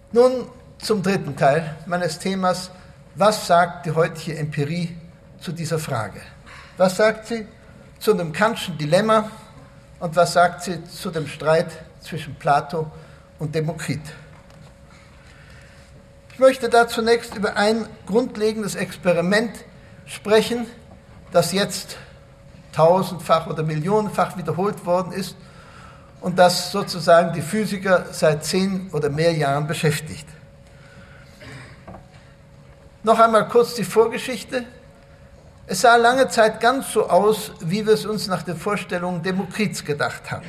Nun zum dritten Teil meines Themas. Was sagt die heutige Empirie zu dieser Frage? Was sagt sie zu dem Kantschen Dilemma und was sagt sie zu dem Streit zwischen Plato und Demokrit? Ich möchte da zunächst über ein grundlegendes Experiment sprechen, das jetzt tausendfach oder millionenfach wiederholt worden ist und das sozusagen die Physiker seit 10 oder mehr Jahren beschäftigt. Noch einmal kurz die Vorgeschichte. Es sah lange Zeit ganz so aus, wie wir es uns nach den Vorstellungen Demokrits gedacht haben.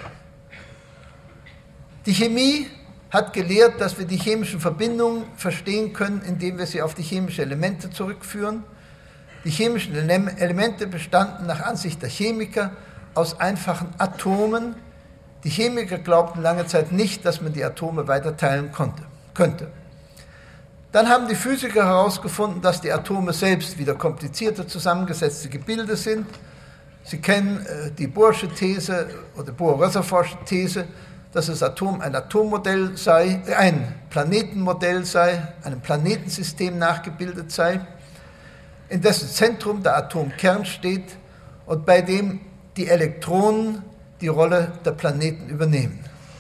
Die Chemie hat gelehrt, dass wir die chemischen Verbindungen verstehen können, indem wir sie auf die chemischen Elemente zurückführen. Die chemischen Elemente bestanden nach Ansicht der Chemiker aus einfachen Atomen. Die Chemiker glaubten lange Zeit nicht, dass man die Atome weiter teilen könnte. Dann haben die Physiker herausgefunden, dass die Atome selbst wieder komplizierter zusammengesetzte Gebilde sind. Sie kennen die Bohrsche These oder Bohr-Rutherford'sche These, dass das Atom ein Atommodell sei, ein Planetenmodell sei, einem Planetensystem nachgebildet sei, in dessen Zentrum der Atomkern steht und bei dem die Elektronen die Rolle der Planeten übernehmen.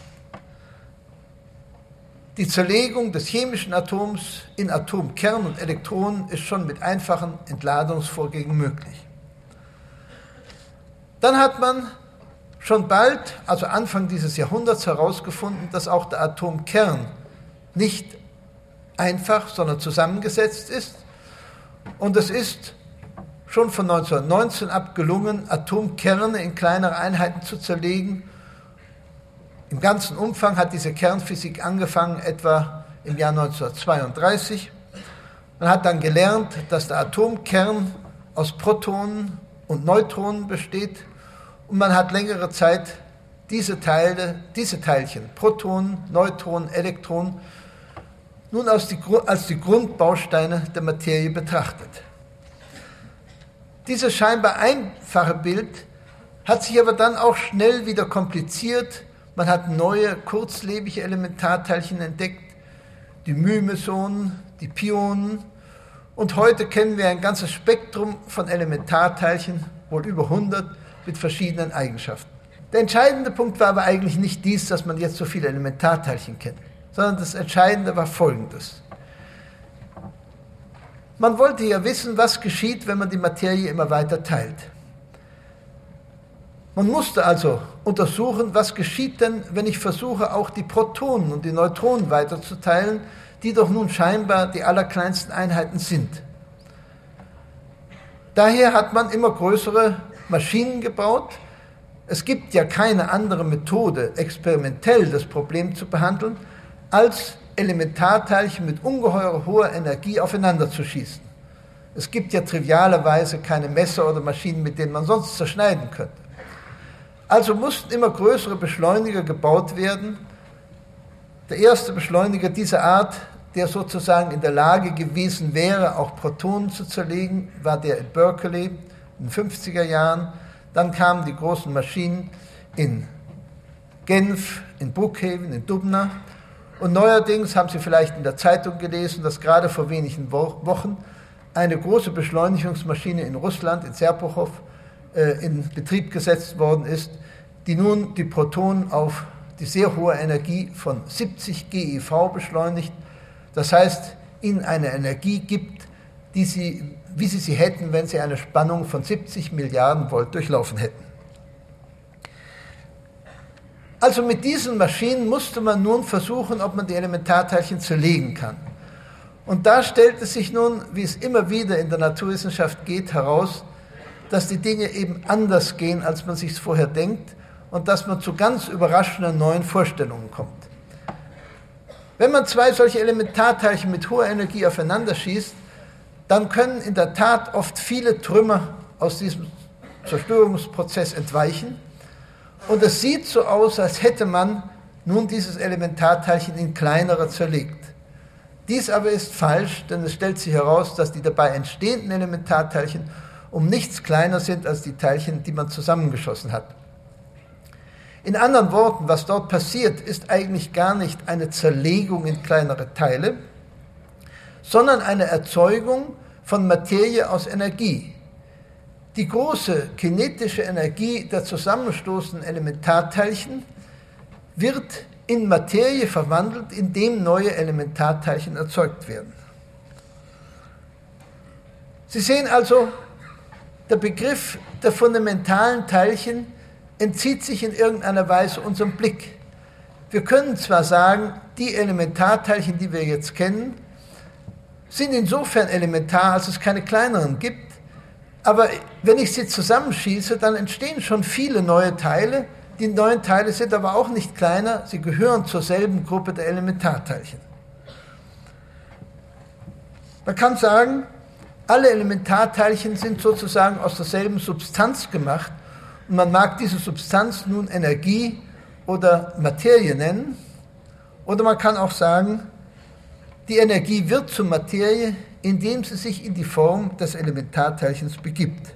Die Zerlegung des chemischen Atoms in Atomkern und Elektronen ist schon mit einfachen Entladungsvorgängen möglich. Dann hat man schon bald, also Anfang dieses Jahrhunderts, herausgefunden, dass auch der Atomkern nicht einfach, sondern zusammengesetzt ist. Und es ist schon von 1919 ab gelungen, Atomkerne in kleinere Einheiten zu zerlegen. Im ganzen Umfang hat diese Kernphysik angefangen, etwa im Jahr 1932. Man hat dann gelernt, dass der Atomkern aus Protonen und Neutronen besteht und man hat längere Zeit diese Teilchen, Protonen, Neutronen, Elektronen, nun als die Grundbausteine der Materie betrachtet. Dieses scheinbar einfache Bild hat sich aber dann auch schnell wieder kompliziert. Man hat neue, kurzlebige Elementarteilchen entdeckt, die Mymesonen, die Pionen. Und heute kennen wir ein ganzes Spektrum von Elementarteilchen, wohl über 100, mit verschiedenen Eigenschaften. Der entscheidende Punkt war aber eigentlich nicht dies, dass man jetzt so viele Elementarteilchen kennt, sondern das Entscheidende war Folgendes. Man wollte ja wissen, was geschieht, wenn man die Materie immer weiter teilt. Man musste also untersuchen, was geschieht denn, wenn ich versuche, auch die Protonen und die Neutronen weiterzuteilen, die doch nun scheinbar die allerkleinsten Einheiten sind. Daher hat man immer größere Maschinen gebaut. Es gibt ja keine andere Methode, experimentell das Problem zu behandeln, als Elementarteilchen mit ungeheuer hoher Energie aufeinander zu schießen. Es gibt ja trivialerweise keine Messer oder Maschinen, mit denen man sonst zerschneiden könnte. Also mussten immer größere Beschleuniger gebaut werden. Der erste Beschleuniger dieser Art, der sozusagen in der Lage gewesen wäre, auch Protonen zu zerlegen, war der in Berkeley in den 50er Jahren. Dann kamen die großen Maschinen in Genf, in Brookhaven, in Dubna. Und neuerdings haben Sie vielleicht in der Zeitung gelesen, dass gerade vor wenigen Wochen eine große Beschleunigungsmaschine in Russland, in Serpuchow, in Betrieb gesetzt worden ist, die nun die Protonen auf die sehr hohe Energie von 70 GeV beschleunigt. Das heißt, ihnen eine Energie gibt, wie sie sie hätten, wenn sie eine Spannung von 70 Milliarden Volt durchlaufen hätten. Also mit diesen Maschinen musste man nun versuchen, ob man die Elementarteilchen zerlegen kann. Und da stellte sich nun, wie es immer wieder in der Naturwissenschaft geht, heraus, dass die Dinge eben anders gehen, als man sich vorher denkt und dass man zu ganz überraschenden neuen Vorstellungen kommt. Wenn man zwei solche Elementarteilchen mit hoher Energie aufeinander schießt, dann können in der Tat oft viele Trümmer aus diesem Zerstörungsprozess entweichen und es sieht so aus, als hätte man nun dieses Elementarteilchen in kleinere zerlegt. Dies aber ist falsch, denn es stellt sich heraus, dass die dabei entstehenden Elementarteilchen um nichts kleiner sind als die Teilchen, die man zusammengeschossen hat. In anderen Worten, was dort passiert, ist eigentlich gar nicht eine Zerlegung in kleinere Teile, sondern eine Erzeugung von Materie aus Energie. Die große kinetische Energie der zusammenstoßenden Elementarteilchen wird in Materie verwandelt, indem neue Elementarteilchen erzeugt werden. Sie sehen also, der Begriff der fundamentalen Teilchen entzieht sich in irgendeiner Weise unserem Blick. Wir können zwar sagen, die Elementarteilchen, die wir jetzt kennen, sind insofern elementar, als es keine kleineren gibt, aber wenn ich sie zusammenschieße, dann entstehen schon viele neue Teile. Die neuen Teile sind aber auch nicht kleiner, sie gehören zur selben Gruppe der Elementarteilchen. Man kann sagen, alle Elementarteilchen sind sozusagen aus derselben Substanz gemacht und man mag diese Substanz nun Energie oder Materie nennen, oder man kann auch sagen, die Energie wird zur Materie, indem sie sich in die Form des Elementarteilchens begibt.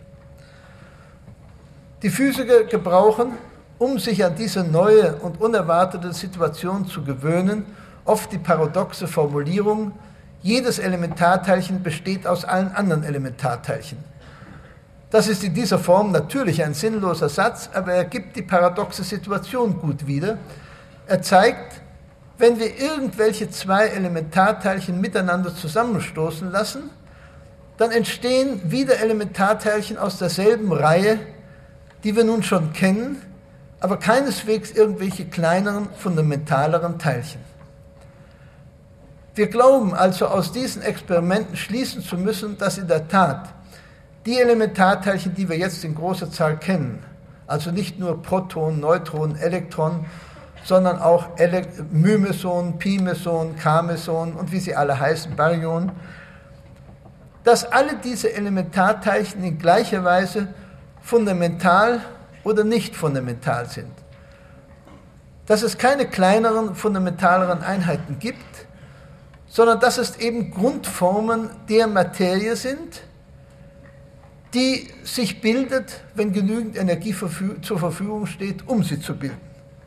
Die Physiker gebrauchen, um sich an diese neue und unerwartete Situation zu gewöhnen, oft die paradoxe Formulierung, jedes Elementarteilchen besteht aus allen anderen Elementarteilchen. Das ist in dieser Form natürlich ein sinnloser Satz, aber er gibt die paradoxe Situation gut wieder. Er zeigt, wenn wir irgendwelche zwei Elementarteilchen miteinander zusammenstoßen lassen, dann entstehen wieder Elementarteilchen aus derselben Reihe, die wir nun schon kennen, aber keineswegs irgendwelche kleineren, fundamentaleren Teilchen. Wir glauben also aus diesen Experimenten schließen zu müssen, dass in der Tat die Elementarteilchen, die wir jetzt in großer Zahl kennen, also nicht nur Protonen, Neutronen, Elektronen, sondern auch Mymesonen, Pi-Mesonen, K-Mesonen und wie sie alle heißen, Baryonen, dass alle diese Elementarteilchen in gleicher Weise fundamental oder nicht fundamental sind. Dass es keine kleineren, fundamentaleren Einheiten gibt, sondern dass es eben Grundformen der Materie sind, die sich bildet, wenn genügend Energie zur Verfügung steht, um sie zu bilden.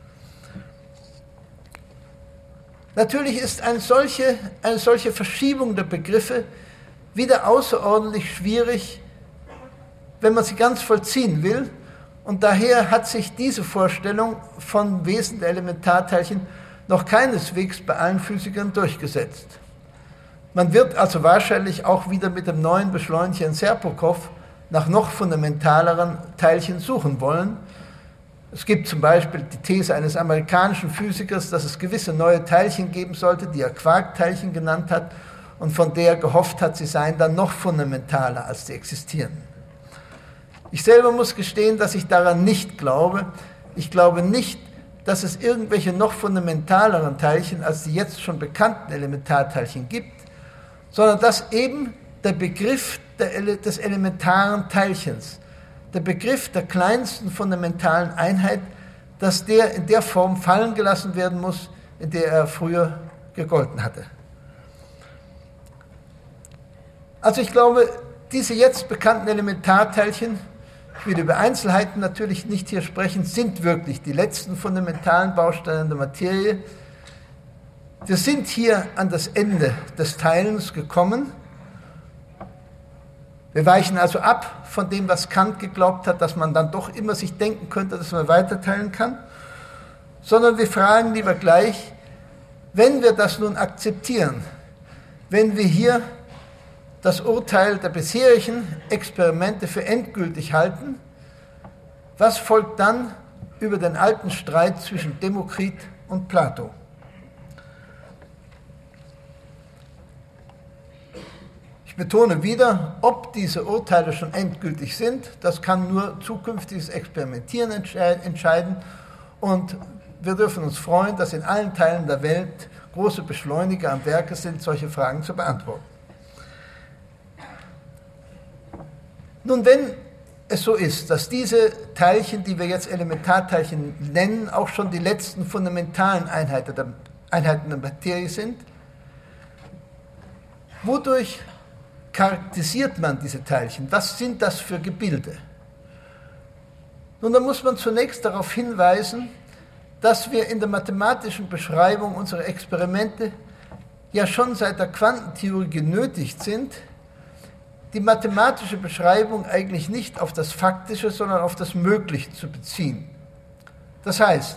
Natürlich ist eine solche Verschiebung der Begriffe wieder außerordentlich schwierig, wenn man sie ganz vollziehen will. Und daher hat sich diese Vorstellung von Wesen der Elementarteilchen noch keineswegs bei allen Physikern durchgesetzt. Man wird also wahrscheinlich auch wieder mit dem neuen Beschleuniger in Serpukhov nach noch fundamentaleren Teilchen suchen wollen. Es gibt zum Beispiel die These eines amerikanischen Physikers, dass es gewisse neue Teilchen geben sollte, die er Quarkteilchen genannt hat und von der er gehofft hat, sie seien dann noch fundamentaler als die existierenden. Ich selber muss gestehen, dass ich daran nicht glaube. Ich glaube nicht, dass es irgendwelche noch fundamentaleren Teilchen als die jetzt schon bekannten Elementarteilchen gibt, sondern dass eben der Begriff des elementaren Teilchens, der Begriff der kleinsten fundamentalen Einheit, dass der in der Form fallen gelassen werden muss, in der er früher gegolten hatte. Also ich glaube, diese jetzt bekannten Elementarteilchen, ich will über Einzelheiten natürlich nicht hier sprechen, sind wirklich die letzten fundamentalen Bausteine der Materie. Wir sind hier an das Ende des Teilens gekommen. Wir weichen also ab von dem, was Kant geglaubt hat, dass man dann doch immer sich denken könnte, dass man weiterteilen kann, sondern wir fragen lieber gleich, wenn wir das nun akzeptieren, wenn wir hier das Urteil der bisherigen Experimente für endgültig halten, was folgt dann über den alten Streit zwischen Demokrit und Plato? Ich betone wieder, ob diese Urteile schon endgültig sind, das kann nur zukünftiges Experimentieren entscheiden und wir dürfen uns freuen, dass in allen Teilen der Welt große Beschleuniger am Werke sind, solche Fragen zu beantworten. Nun, wenn es so ist, dass diese Teilchen, die wir jetzt Elementarteilchen nennen, auch schon die letzten fundamentalen Einheiten der Materie sind, wodurch charakterisiert man diese Teilchen? Was sind das für Gebilde? Nun, da muss man zunächst darauf hinweisen, dass wir in der mathematischen Beschreibung unserer Experimente ja schon seit der Quantentheorie genötigt sind, die mathematische Beschreibung eigentlich nicht auf das Faktische, sondern auf das Mögliche zu beziehen. Das heißt,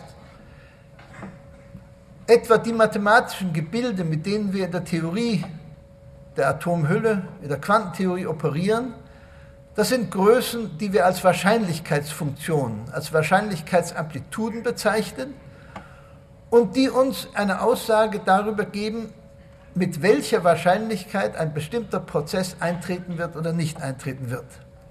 etwa die mathematischen Gebilde, mit denen wir in der Theorie der Atomhülle, in der Quantentheorie operieren, das sind Größen, die wir als Wahrscheinlichkeitsfunktionen, als Wahrscheinlichkeitsamplituden bezeichnen und die uns eine Aussage darüber geben, mit welcher Wahrscheinlichkeit ein bestimmter Prozess eintreten wird oder nicht eintreten wird.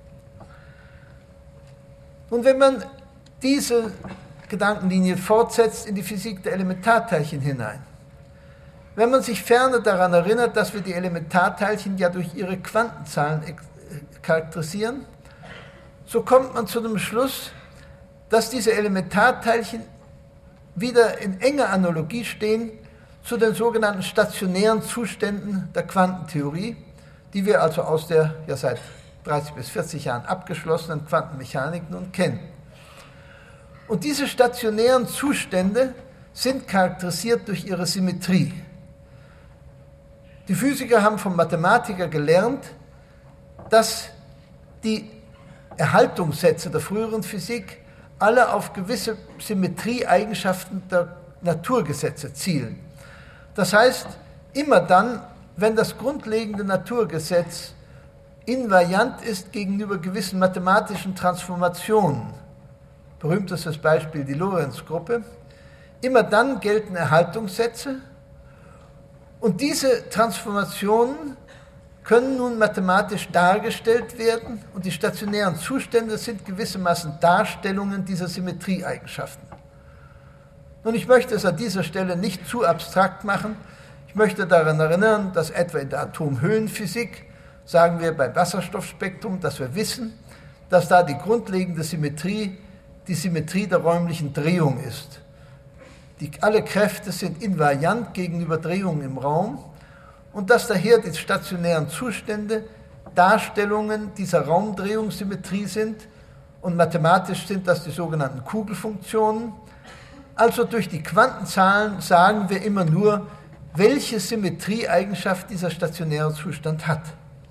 Und wenn man diese Gedankenlinie fortsetzt in die Physik der Elementarteilchen hinein, wenn man sich ferner daran erinnert, dass wir die Elementarteilchen ja durch ihre Quantenzahlen charakterisieren, so kommt man zu dem Schluss, dass diese Elementarteilchen wieder in enger Analogie stehen zu den sogenannten stationären Zuständen der Quantentheorie, die wir also aus der ja seit 30 bis 40 Jahren abgeschlossenen Quantenmechanik nun kennen. Und diese stationären Zustände sind charakterisiert durch ihre Symmetrie. Die Physiker haben vom Mathematiker gelernt, dass die Erhaltungssätze der früheren Physik alle auf gewisse Symmetrieeigenschaften der Naturgesetze zielen. Das heißt, immer dann, wenn das grundlegende Naturgesetz invariant ist gegenüber gewissen mathematischen Transformationen, berühmtestes Beispiel die Lorentz-Gruppe, immer dann gelten Erhaltungssätze und diese Transformationen können nun mathematisch dargestellt werden und die stationären Zustände sind gewissermaßen Darstellungen dieser Symmetrieeigenschaften. Nun, ich möchte es an dieser Stelle nicht zu abstrakt machen. Ich möchte daran erinnern, dass etwa in der Atomhüllenphysik, sagen wir beim Wasserstoffspektrum, dass wir wissen, dass da die grundlegende Symmetrie die Symmetrie der räumlichen Drehung ist. Alle Kräfte sind invariant gegenüber Drehungen im Raum und dass daher die stationären Zustände Darstellungen dieser Raumdrehungssymmetrie sind und mathematisch sind das die sogenannten Kugelfunktionen. Also durch die Quantenzahlen sagen wir immer nur, welche Symmetrieeigenschaft dieser stationäre Zustand hat.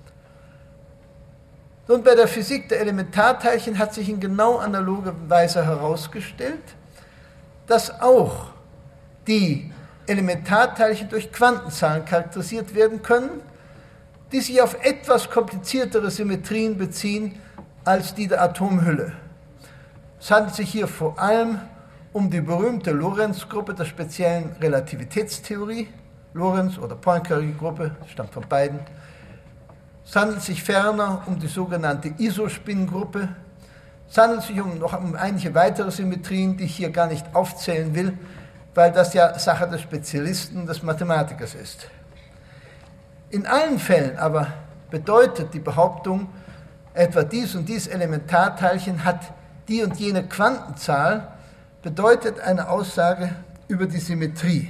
Nun, bei der Physik der Elementarteilchen hat sich in genau analoger Weise herausgestellt, dass auch die Elementarteilchen durch Quantenzahlen charakterisiert werden können, die sich auf etwas kompliziertere Symmetrien beziehen als die der Atomhülle. Es handelt sich hier vor allem um die berühmte Lorentz-Gruppe der speziellen Relativitätstheorie, Lorentz- oder Poincaré-Gruppe, stammt von beiden. Es handelt sich ferner um die sogenannte Isospin-Gruppe. Es handelt sich noch um einige weitere Symmetrien, die ich hier gar nicht aufzählen will, weil das ja Sache des Spezialisten, des Mathematikers ist. In allen Fällen aber bedeutet die Behauptung, etwa dies und dies Elementarteilchen hat die und jene Quantenzahl, bedeutet eine Aussage über die Symmetrie.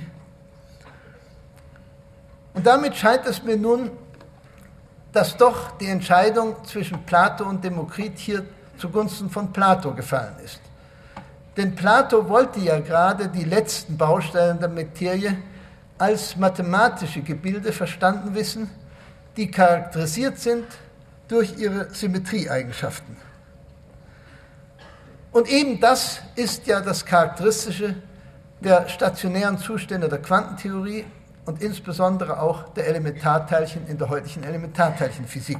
Und damit scheint es mir nun, dass doch die Entscheidung zwischen Plato und Demokrit hier zugunsten von Plato gefallen ist. Denn Plato wollte ja gerade die letzten Bausteine der Materie als mathematische Gebilde verstanden wissen, die charakterisiert sind durch ihre Symmetrieeigenschaften. Und eben das ist ja das Charakteristische der stationären Zustände der Quantentheorie und insbesondere auch der Elementarteilchen in der heutigen Elementarteilchenphysik.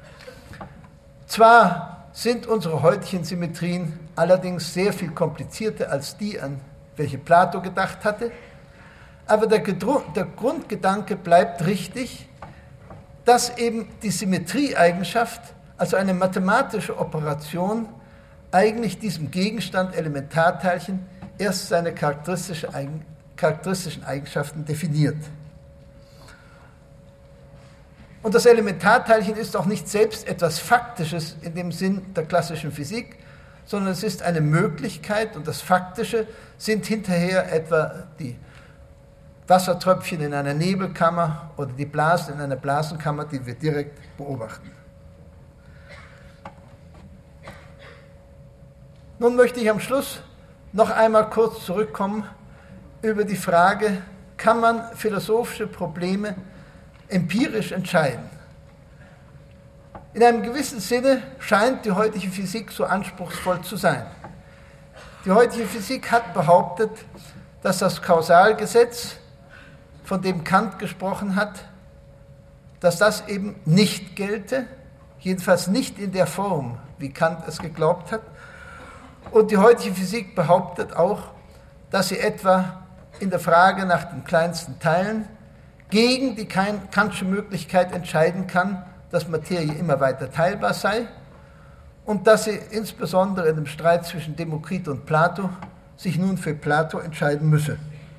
Zwar sind unsere heutigen Symmetrien allerdings sehr viel komplizierter als die, an welche Plato gedacht hatte, aber der Grundgedanke bleibt richtig, dass eben die Symmetrieeigenschaft, also eine mathematische Operation, eigentlich diesem Gegenstand Elementarteilchen erst seine charakteristischen Eigenschaften definiert. Und das Elementarteilchen ist auch nicht selbst etwas Faktisches in dem Sinn der klassischen Physik, sondern es ist eine Möglichkeit und das Faktische sind hinterher etwa die Wassertröpfchen in einer Nebelkammer oder die Blasen in einer Blasenkammer, die wir direkt beobachten. Nun möchte ich am Schluss noch einmal kurz zurückkommen über die Frage, kann man philosophische Probleme empirisch entscheiden? In einem gewissen Sinne scheint die heutige Physik so anspruchsvoll zu sein. Die heutige Physik hat behauptet, dass das Kausalgesetz, von dem Kant gesprochen hat, dass das eben nicht gelte, jedenfalls nicht in der Form, wie Kant es geglaubt hat. Und die heutige Physik behauptet auch, dass sie etwa in der Frage nach den kleinsten Teilen gegen die Kantsche Möglichkeit entscheiden kann, dass Materie immer weiter teilbar sei und dass sie insbesondere in dem Streit zwischen Demokrit und Plato sich nun für Plato entscheiden müsse.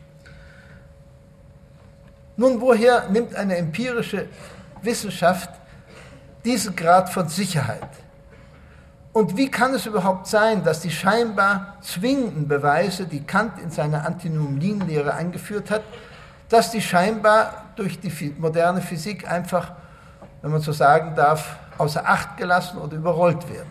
Nun, woher nimmt eine empirische Wissenschaft diesen Grad von Sicherheit? Und wie kann es überhaupt sein, dass die scheinbar zwingenden Beweise, die Kant in seiner Antinomienlehre eingeführt hat, dass die scheinbar durch die moderne Physik einfach, wenn man so sagen darf, außer Acht gelassen oder überrollt werden?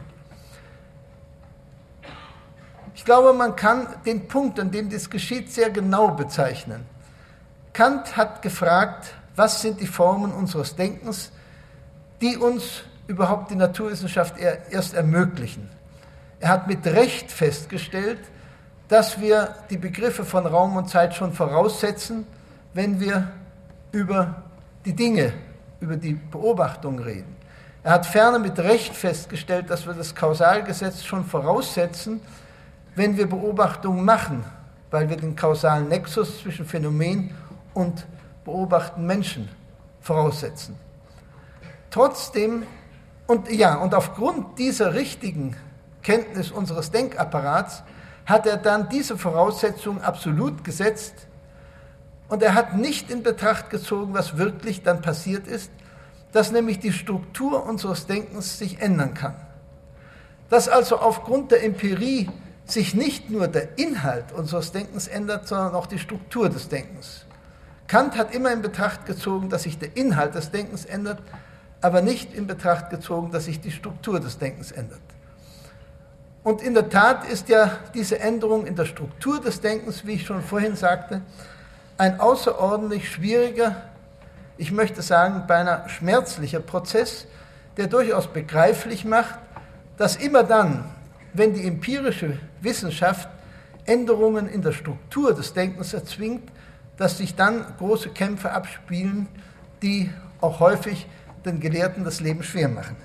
Ich glaube, man kann den Punkt, an dem das geschieht, sehr genau bezeichnen. Kant hat gefragt, was sind die Formen unseres Denkens, die uns überhaupt die Naturwissenschaft erst ermöglichen. Er hat mit Recht festgestellt, dass wir die Begriffe von Raum und Zeit schon voraussetzen, wenn wir über die Dinge, über die Beobachtung reden. Er hat ferner mit Recht festgestellt, dass wir das Kausalgesetz schon voraussetzen, wenn wir Beobachtungen machen, weil wir den kausalen Nexus zwischen Phänomen und beobachteten Menschen voraussetzen. Trotzdem, und aufgrund dieser richtigen Kenntnis unseres Denkapparats hat er dann diese Voraussetzung absolut gesetzt und er hat nicht in Betracht gezogen, was wirklich dann passiert ist, dass nämlich die Struktur unseres Denkens sich ändern kann. Dass also aufgrund der Empirie sich nicht nur der Inhalt unseres Denkens ändert, sondern auch die Struktur des Denkens. Kant hat immer in Betracht gezogen, dass sich der Inhalt des Denkens ändert, aber nicht in Betracht gezogen, dass sich die Struktur des Denkens ändert. Und in der Tat ist ja diese Änderung in der Struktur des Denkens, wie ich schon vorhin sagte, ein außerordentlich schwieriger, ich möchte sagen, beinahe schmerzlicher Prozess, der durchaus begreiflich macht, dass immer dann, wenn die empirische Wissenschaft Änderungen in der Struktur des Denkens erzwingt, dass sich dann große Kämpfe abspielen, die auch häufig den Gelehrten das Leben schwer machen.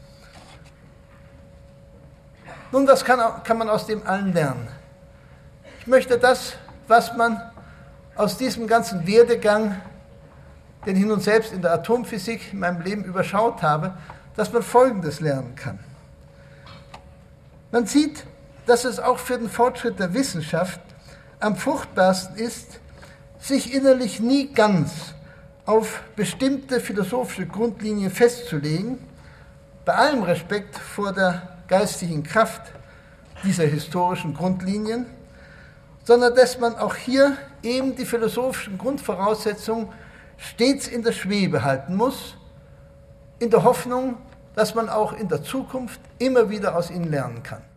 Nun, was kann man aus dem allen lernen? Ich möchte das, was man aus diesem ganzen Werdegang, den ich nun selbst in der Atomphysik in meinem Leben überschaut habe, dass man Folgendes lernen kann. Man sieht, dass es auch für den Fortschritt der Wissenschaft am fruchtbarsten ist, sich innerlich nie ganz auf bestimmte philosophische Grundlinien festzulegen, bei allem Respekt vor der geistigen Kraft dieser historischen Grundlinien, sondern dass man auch hier eben die philosophischen Grundvoraussetzungen stets in der Schwebe halten muss, in der Hoffnung, dass man auch in der Zukunft immer wieder aus ihnen lernen kann.